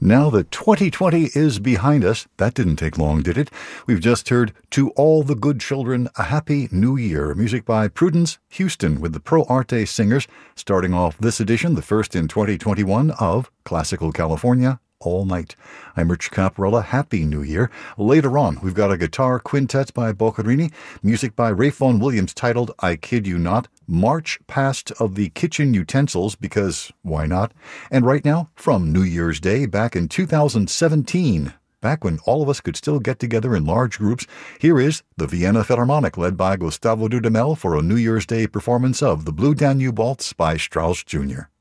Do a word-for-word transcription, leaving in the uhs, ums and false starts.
Now that twenty twenty is behind us, that didn't take long, did it? We've just heard To All the Good Children, A Happy New Year, music by Prudence Houston with the Pro Arte Singers, starting off this edition, the first in twenty twenty-one, of Classical California All Night. I'm Rich Caparella. Happy New Year. Later on, we've got a guitar quintet by Boccherini, music by Ralph Vaughan Williams titled I Kid You Not, March Past of the Kitchen Utensils, because why not? And right now, from New Year's Day back in two thousand seventeen, back when all of us could still get together in large groups, here is the Vienna Philharmonic led by Gustavo Dudamel for a New Year's Day performance of the Blue Danube Waltz by Strauss Junior